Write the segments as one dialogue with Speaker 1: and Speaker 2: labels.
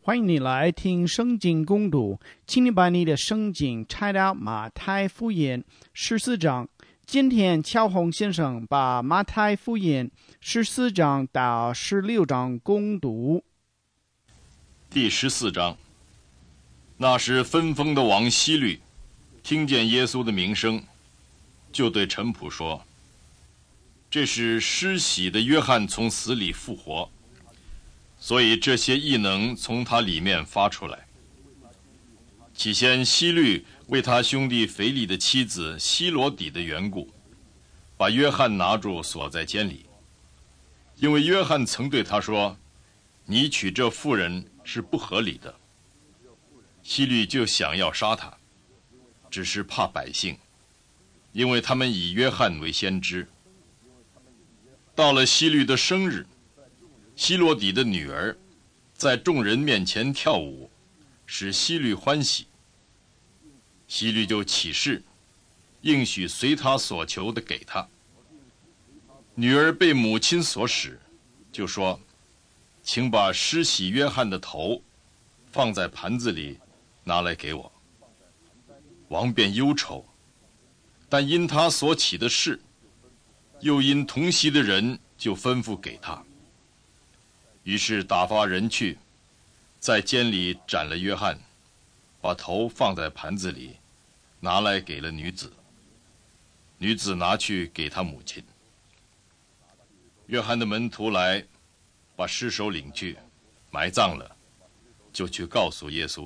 Speaker 1: 欢迎你来听圣经攻读，请你把你的圣经拆到马太福音14章。今天乔宏先生把马太福音14章到16章攻读。
Speaker 2: 第14章。那时分封的王希律听见耶稣的名声，就对臣仆说：这是施洗的约翰从死里复活，所以这些异能从他里面发出来。起先希律为他兄弟腓力的妻子希罗底的缘故，把约翰拿住锁在监里，因为约翰曾对他说：你娶这妇人是不合理的。希律就想要杀他，只是怕百姓，因为他们以约翰为先知。到了希律的生日，希罗底的女儿在众人面前跳舞，使希律欢喜。希律就起誓，应许随他所求的给他。女儿被母亲所使，就说：请把施洗约翰的头放在盘子里，拿来给我。王便忧愁，但因他所起的事，又因同席的人，就吩咐给他。于是打发人去，在监里斩了约翰，把头放在盘子里，拿来给了女子。女子拿去给他母亲。约翰的门徒来，把尸首领去，埋葬了，就去告诉耶稣。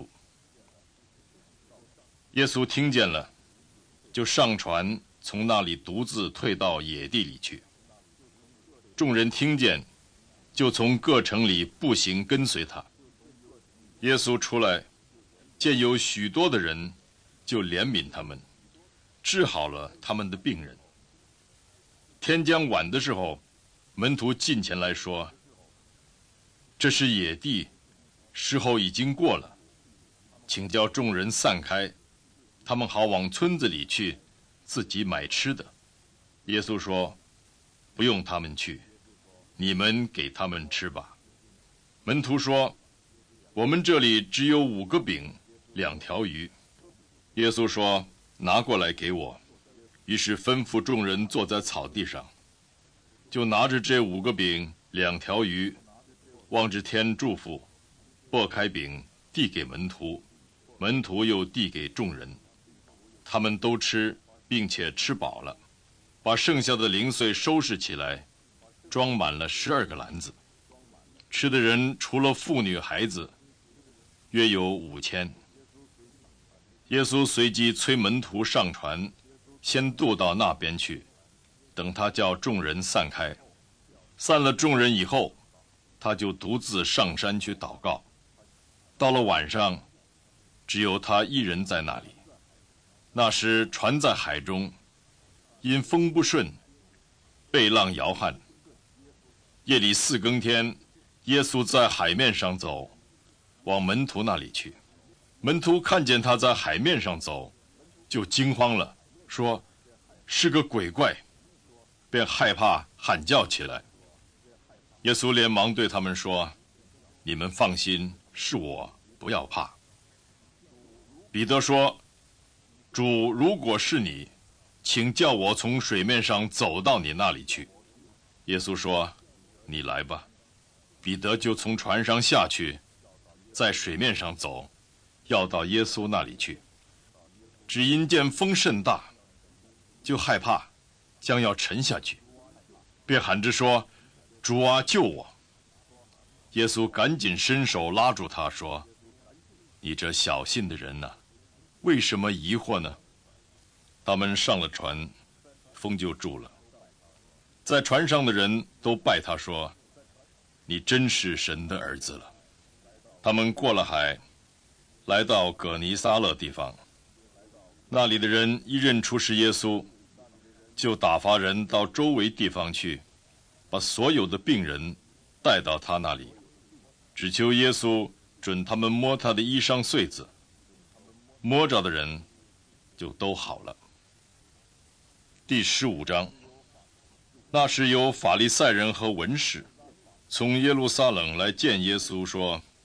Speaker 2: 耶稣听见了，就上船，从那里独自退到野地里去。众人听见，就从各城里步行跟随他。耶稣出来，见有许多的人，就怜悯他们，治好了他们的病人。天将晚的时候，门徒近前来说：这是野地，时候已经过了，请叫众人散开，他们好往村子里去，自己买吃的。耶稣说：不用他们去，你们给他们吃吧。门徒说：我们这里只有5个饼，2条鱼。耶稣说：拿过来给我。于是吩咐众人坐在草地上，就拿着这5个饼2条鱼，望着天祝福，擘开饼递给门徒，门徒又递给众人。他们都吃，并且吃饱了，把剩下的零碎收拾起来，装满了12个篮子。吃的人除了妇女孩子，约有5000。耶稣随即催门徒上船，先渡到那边去，等他叫众人散开。散了众人以后，他就独自上山去祷告。到了晚上，只有他一人在那里。那时船在海中，因风不顺，被浪摇撼。夜里4更天，耶稣在海面上走，往门徒那里去。门徒看见他在海面上走，就惊慌了，说：是个鬼怪，便害怕喊叫起来。耶稣连忙对他们说：你们放心，是我，不要怕。彼得说：主，如果是你，请叫我从水面上走到你那里去。耶稣说：你来吧。彼得就从船上下去，在水面上走，要到耶稣那里去。只因见风甚大，就害怕，将要沉下去，便喊着说：主啊，救我！耶稣赶紧伸手拉住他，说：你这小信的人哪，为什么疑惑呢？他们上了船，风就住了。在船上的人都拜他说：你真是神的儿子了。他们过了海，来到葛尼撒勒地方。那里的人一认出是耶稣，就打发人到周围地方去，把所有的病人带到他那里，只求耶稣准他们摸他的衣裳穗子。摸着的人就都好了。第15章。那时有法利赛人和文士从耶路撒冷来见耶稣，说：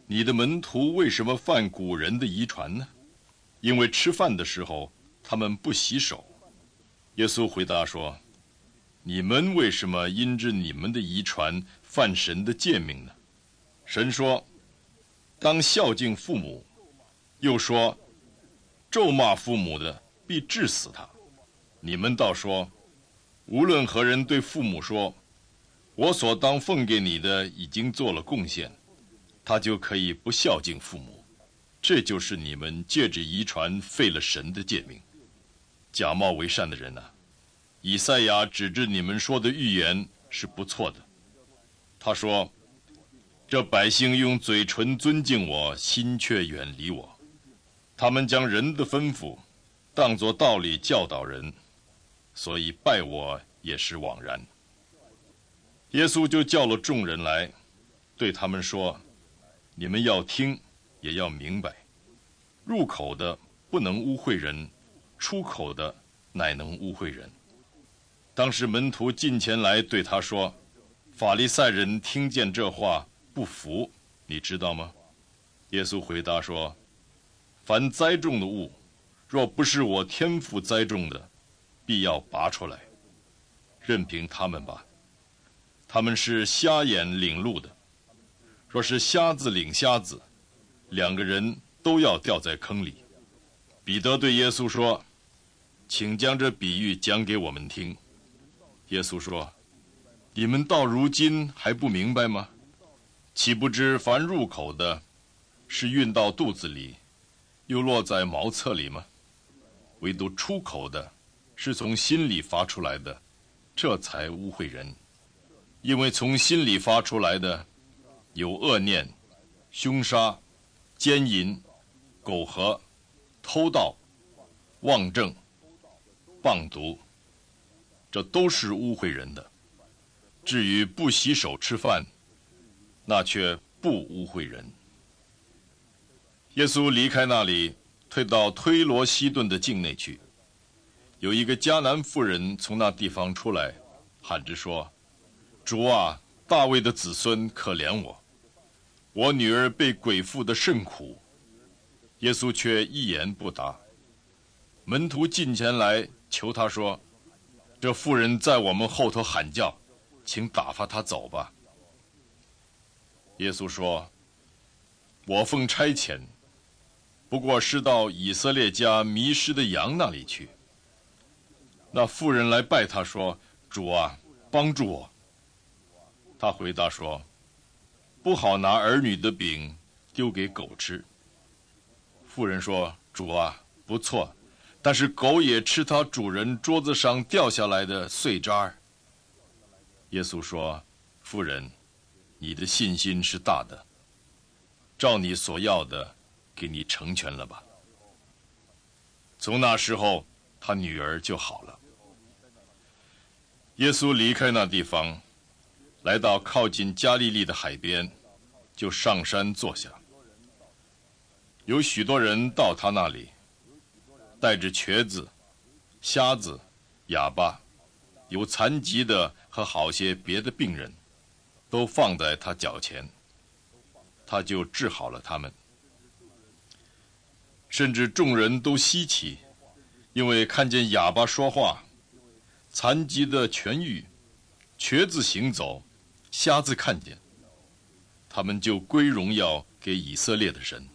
Speaker 2: 你的门徒为什么犯古人的遗传呢？因为吃饭的时候他们不洗手。耶稣回答说，你们为什么因着你们的遗传犯神的诫命呢？神说，当孝敬父母，又说，咒骂父母的必治死他。你们倒说，无论何人对父母说，我所当奉给你的已经做了贡献，他就可以不孝敬父母。这就是你们借着遗传废了神的诫命。假冒为善的人啊，以赛亚指着你们说的预言是不错的。他说，这百姓用嘴唇尊敬我，心却远离我。他们将人的吩咐当作道理教导人，所以拜我也是枉然。耶稣就叫了众人来，对他们说，你们要听，也要明白，入口的不能污秽人，出口的乃能污秽人。当时门徒近前来对他说，法利赛人听见这话不服，你知道吗？耶稣回答说，凡栽种的物，若不是我天父栽种的，必要拔出来，任凭他们吧。他们是瞎眼领路的，若是瞎子领瞎子，两个人都要掉在坑里。彼得对耶稣说，请将这比喻讲给我们听。耶稣说，你们到如今还不明白吗？岂不知凡入口的，是运到肚子里，又落在茅厕里吗？唯独出口的，是从心里发出来的，这才污秽人。因为从心里发出来的，有恶念、凶杀、奸淫、苟合、偷盗、妄证、谤毒，这都是污秽人的。至于不洗手吃饭，那却不污秽人。耶稣离开那里，退到推罗西顿的境内去。有一个迦南妇人从那地方出来，喊着说，主啊，大卫的子孙，可怜我，我女儿被鬼附得甚苦。耶稣却一言不答。门徒近前来求他说，这妇人在我们后头喊叫，请打发她走吧。耶稣说，我奉差遣，不过是到以色列家迷失的羊那里去。那妇人来拜他说，主啊，帮助我。他回答说，不好拿儿女的饼丢给狗吃。妇人说，主啊，不错，但是狗也吃它主人桌子上掉下来的碎渣儿。耶稣说，妇人，你的信心是大的，照你所要的给你成全了吧。从那时候，他女儿就好了。耶稣离开那地方，来到靠近加利利的海边，就上山坐下。有许多人到他那里，带着瘸子、瞎子、哑巴，有残疾的和好些别的病人，都放在他脚前，他就治好了他们。甚至众人都稀奇，因为看见哑巴说话，残疾的痊愈，瘸子行走，瞎子看见，他们就归荣耀给以色列的神。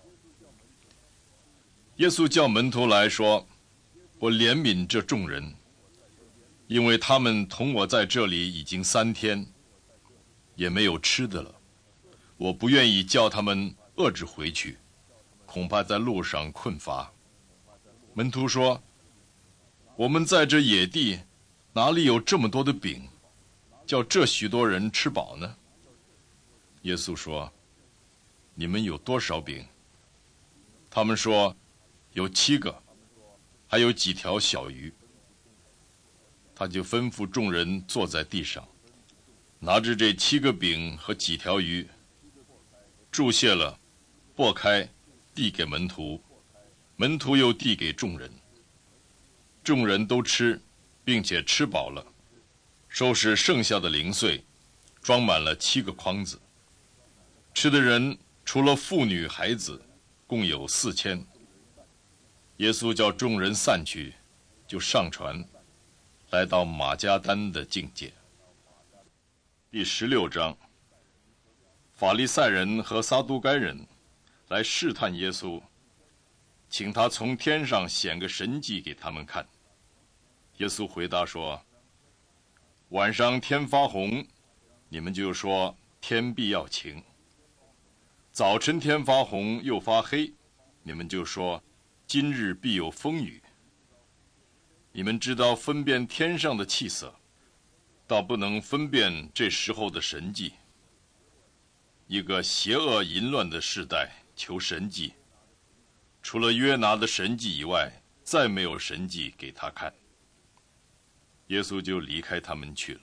Speaker 2: 耶稣叫门徒来说，我怜悯这众人，因为他们同我在这里已经3天，也没有吃的了。我不愿意叫他们饿着回去，恐怕在路上困乏。门徒说，我们在这野地，哪里有这么多的饼，叫这许多人吃饱呢？耶稣说，你们有多少饼？他们说，有7个，还有几条小鱼。他就吩咐众人坐在地上，拿着这7个饼和几条鱼，注谢了，擘开，递给门徒，门徒又递给众人。众人都吃，并且吃饱了，收拾剩下的零碎，装满了7个筐子。吃的人除了妇女孩子，共有4000。耶稣叫众人散去，就上船，来到马加丹的境界。第16章，法利赛人和撒都该人来试探耶稣，请他从天上显个神迹给他们看。耶稣回答说：晚上天发红，你们就说天必要晴；早晨天发红又发黑，你们就说今日必有风雨。你们知道分辨天上的气色，倒不能分辨这时候的神迹。一个邪恶淫乱的世代求神迹，除了约拿的神迹以外，再没有神迹给他看。耶稣就离开他们去了。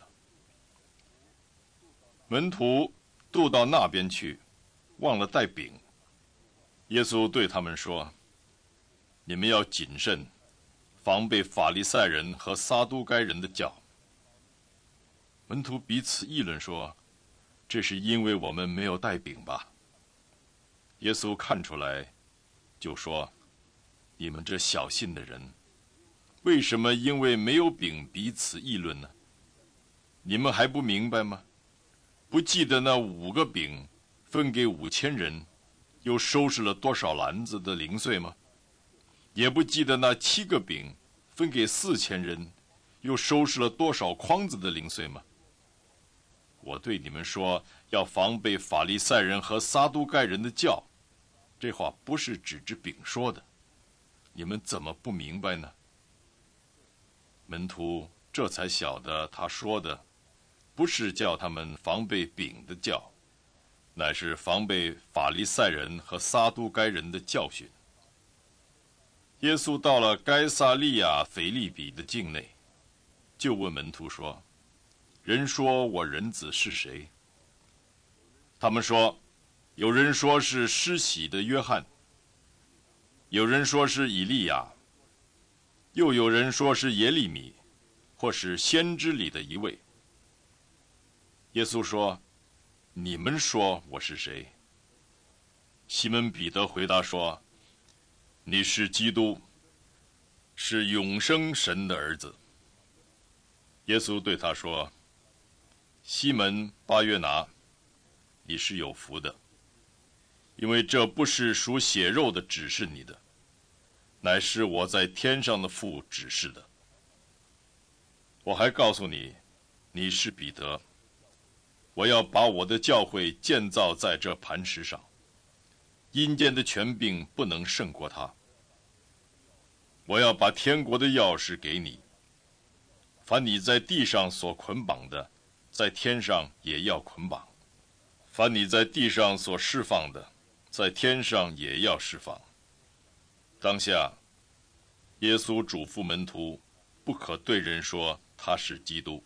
Speaker 2: 门徒渡到那边去，忘了带饼。耶稣对他们说：你们要谨慎，防备法利赛人和撒都该人的教。门徒彼此议论说：这是因为我们没有带饼吧？耶稣看出来，就说：你们这小信的人，为什么因为没有饼彼此议论呢？你们还不明白吗？不记得那5个饼分给5000人，又收拾了多少篮子的零碎吗？也不记得那7个饼分给4000人，又收拾了多少筐子的零碎吗？我对你们说，要防备法利赛人和撒都该人的教，这话不是指着饼说的，你们怎么不明白呢？门徒这才晓得他说的不是叫他们防备饼的教，乃是防备法利赛人和撒都该人的教训。耶稣到了该撒利亚腓利比的境内，就问门徒说：人说我人子是谁？他们说：有人说是施洗的约翰，有人说是以利亚，又有人说是耶利米，或是先知里的一位。耶稣说：你们说我是谁？西门彼得回答说：你是基督，是永生神的儿子。耶稣对他说：西门巴约拿，你是有福的，因为这不是属血肉的指示你的，乃是我在天上的父指示的。我还告诉你，你是彼得，我要把我的教会建造在这磐石上，阴间的权柄不能胜过它。我要把天国的钥匙给你，凡你在地上所捆绑的，在天上也要捆绑；凡你在地上所释放的，在天上也要释放。当下，耶稣嘱咐门徒，不可对人说他是基督。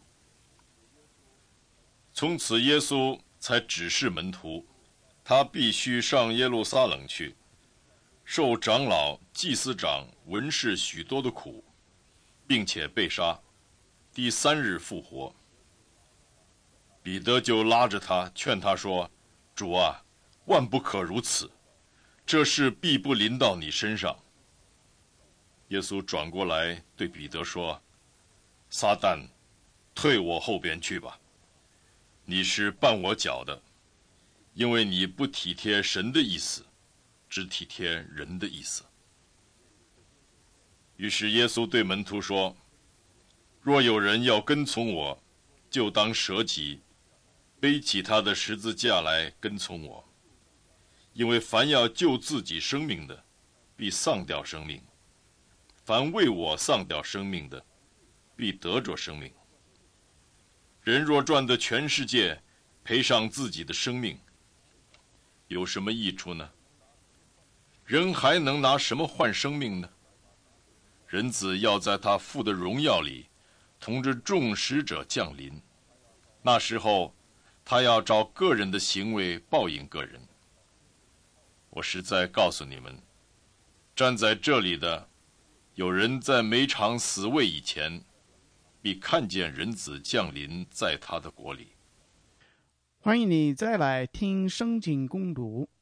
Speaker 2: 从此，耶稣才指示门徒，他必须上耶路撒冷去，受长老、祭司长、文士许多的苦，并且被杀，第3日复活。彼得就拉着他，劝他说：主啊，万不可如此，这事必不临到你身上。耶稣转过来对彼得说：撒旦，退我后边去吧，你是绊我脚的，因为你不体贴神的意思，只体贴人的意思。于是耶稣对门徒说：若有人要跟从我，就当舍己，背起他的十字架来跟从我。因为凡要救自己生命的，必丧掉生命；凡为我丧掉生命的，必得着生命。人若赚得全世界，赔上自己的生命，有什么益处呢？人还能拿什么换生命呢？人子要在他父的荣耀里，同着众使者降临。那时候，他要照个人的行为报应个人。我实在告诉你们，站在这里的，有人在没尝死味以前，必看见人子降临在他的国里。
Speaker 1: 欢迎你再来听圣经攻读。